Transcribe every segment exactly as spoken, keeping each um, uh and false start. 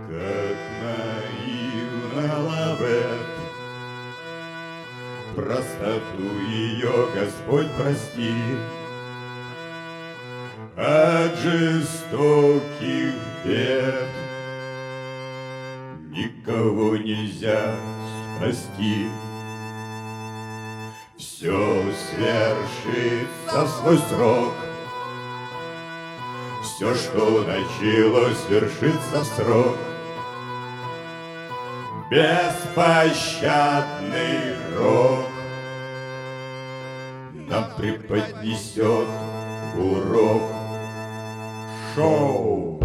Как наивна Лавет, простоту ее Господь прости. От жестоких бед никого нельзя спасти. Все свершится в свой срок, все, что началось, свершится в срок. Беспощадный рок нам преподнесет урок. Шоу!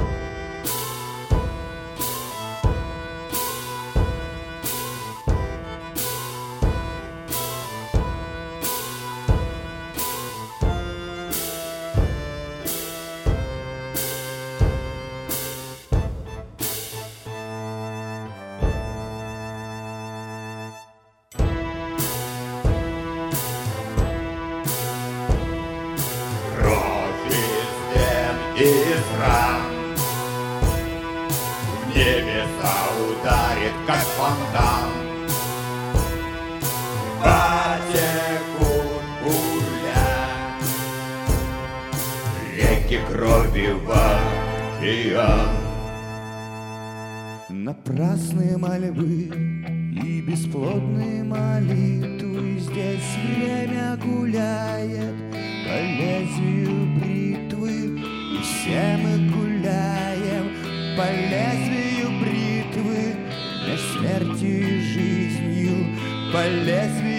Из ран в небеса ударит, как фонтан. Потекут буря, реки крови в океан. Напрасные мольбы и бесплодные молитвы, здесь время гуляет по лезвию бритвы. И все мы гуляем по лезвию бритвы, меж смертью и жизнью, по лезвию